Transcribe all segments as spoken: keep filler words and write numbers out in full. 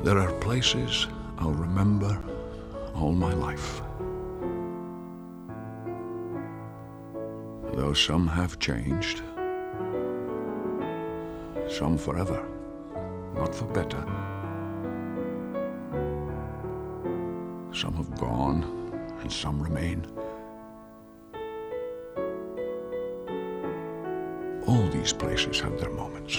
There are places I'll remember all my life. Though some have changed, some forever, not for better. Some have gone, and some remain. All these places have their moments.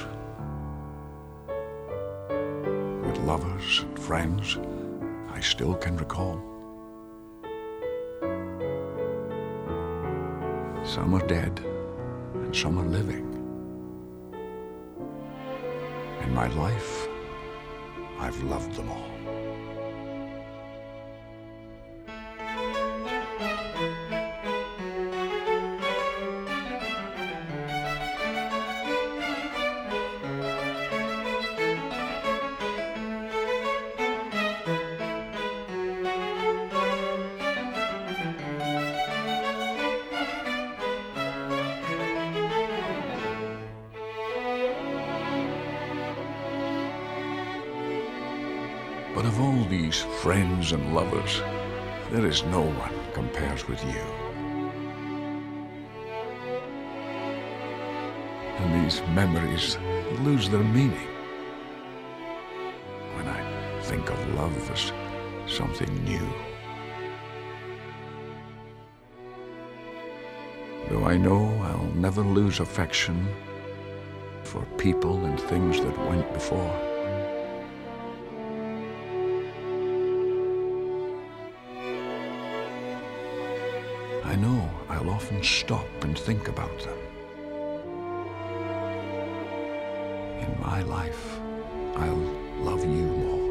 With lovers and friends, I still can recall. Some are dead, and some are living. In my life, I've loved them all. But of all these friends and lovers, there is no one compares with you. And these memories lose their meaning when I think of love as something new. Though I know I'll never lose affection for people and things that went before. I know I'll often stop and think about them. In my life, I'll love you more.